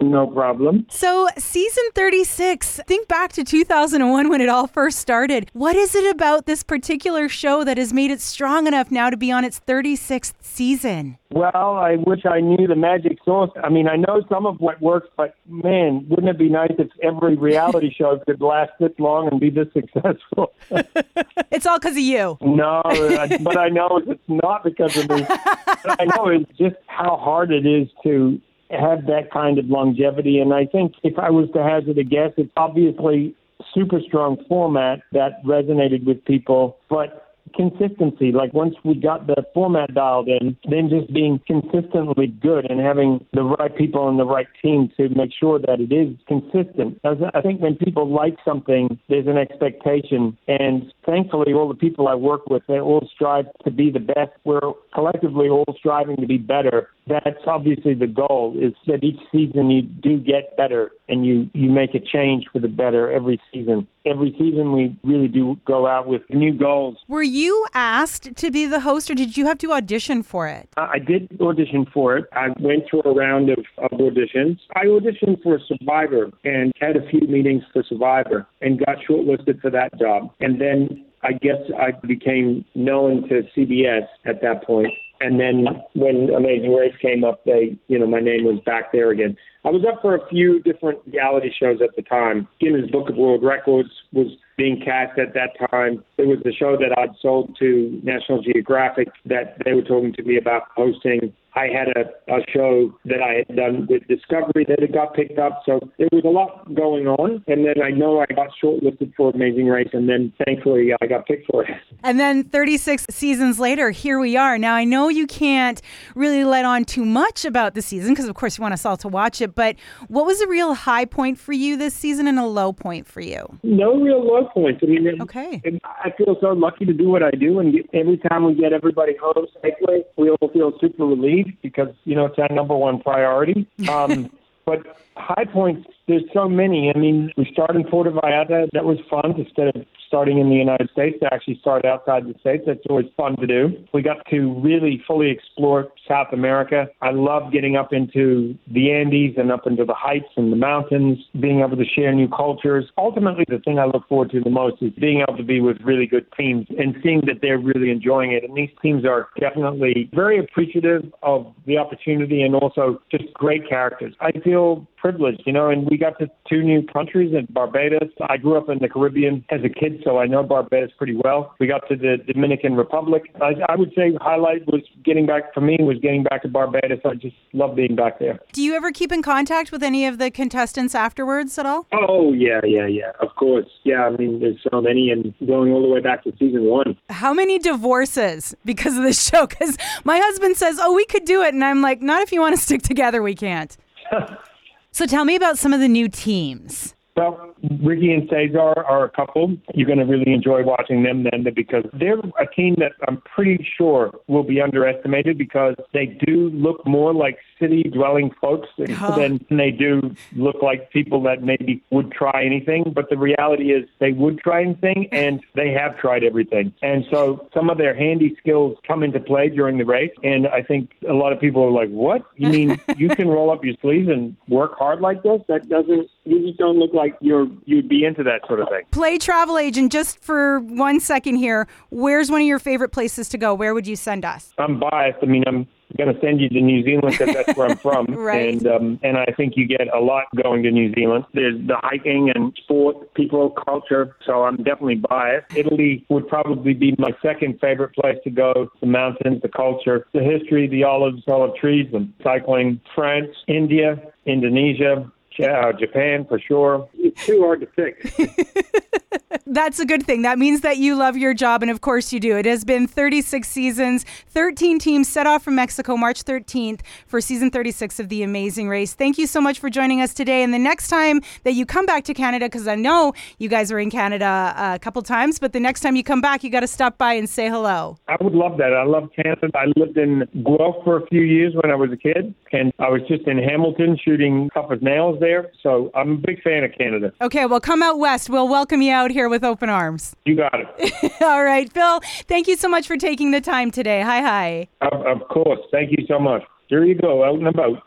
No problem. So season 36, think back to 2001 when it all first started. What is it about this particular show that has made it strong enough now to be on its 36th season? Well, I wish I knew the magic sauce. I mean, I know some of what works, but man, wouldn't it be nice if every reality show could last this long and be this successful? It's all because of you. No, but I know it's not because of me. But I know it's just how hard it is to have that kind of longevity. And I think if I was to hazard a guess, it's obviously super strong format that resonated with people, but consistency, like once we got the format dialed in, then just being consistently good and having the right people on the right team to make sure that it is consistent. I think when people like something, there's an expectation, and thankfully all the people I work with, they all strive to be the best. We're collectively all striving to be better. That's obviously the goal, is that each season you do get better and you make a change for the better every season. Every season we really do go out with new goals. Were you asked to be the host, or did you have to audition for it? I did audition for it. I went through a round of auditions. I auditioned for Survivor and had a few meetings for Survivor and got shortlisted for that job. And then I guess I became known to CBS at that point. And then when Amazing Race came up, my name was back there again. I was up for a few different reality shows at the time. Guinness Book of World Records was being cast at that time. There was the show that I'd sold to National Geographic that they were talking to me about hosting. I had a show that I had done with Discovery that it got picked up. So there was a lot going on. And then I know I got shortlisted for Amazing Race, and then thankfully I got picked for it. And then 36 seasons later, here we are. Now, I know you can't really let on too much about the season because, of course, you want us all to watch it. But what was a real high point for you this season and a low point for you? No real low points. I mean, okay. I feel so lucky to do what I do. And every time we get everybody home safely, we all feel super relieved because, it's our number one priority. But high points, there's so many. I mean, we started in Puerto Vallarta. That was fun. Instead of starting in the United States, to actually start outside the States. That's always fun to do. We got to really fully explore South America. I love getting up into the Andes and up into the heights and the mountains, being able to share new cultures. Ultimately, the thing I look forward to the most is being able to be with really good teams and seeing that they're really enjoying it. And these teams are definitely very appreciative of the opportunity and also just great characters. I feel privileged, and we got to 2 new countries in Barbados. I grew up in the Caribbean as a kid, so I know Barbados pretty well. We got to the Dominican Republic. I would say highlight was getting back to Barbados. I just love being back there. Do you ever keep in contact with any of the contestants afterwards at all? Oh, yeah. Of course. Yeah, I mean, there's so many, and going all the way back to season 1. How many divorces because of this show? Because my husband says, we could do it. And I'm like, not if you want to stick together, we can't. So tell me about some of the new teams. Well, Ricky and Cesar are a couple. You're going to really enjoy watching them then because they're a team that I'm pretty sure will be underestimated because they do look more like city-dwelling folks than they do look like people that maybe would try anything. But the reality is they would try anything, and they have tried everything. And so some of their handy skills come into play during the race. And I think a lot of people are like, what? You mean you can roll up your sleeves and work hard like this? You just don't look like you'd be into that sort of thing. Play travel agent, just for 1 second here, where's one of your favorite places to go? Where would you send us? I'm biased. I mean, I'm going to send you to New Zealand because that's where I'm from. Right. And I think you get a lot going to New Zealand. There's the hiking and sport, people, culture, so I'm definitely biased. Italy would probably be my second favorite place to go. The mountains, the culture, the history, the olive trees, and cycling. France, India, Indonesia, Japan for sure. It's too hard to pick. That's a good thing. That means that you love your job, and of course you do. It has been 36 seasons, 13 teams set off from Mexico March 13th for season 36 of The Amazing Race. Thank you so much for joining us today. And the next time that you come back to Canada, because I know you guys are in Canada a couple times, but the next time you come back, you got to stop by and say hello. I would love that. I love Canada. I lived in Guelph for a few years when I was a kid, and I was just in Hamilton shooting Tough as Nails there. So I'm a big fan of Canada. Okay, well, come out west. We'll welcome you out here with open arms. You got it. All right, Phil, thank you so much for taking the time today. Hi. Of course. Thank you so much. Here you go, out and about.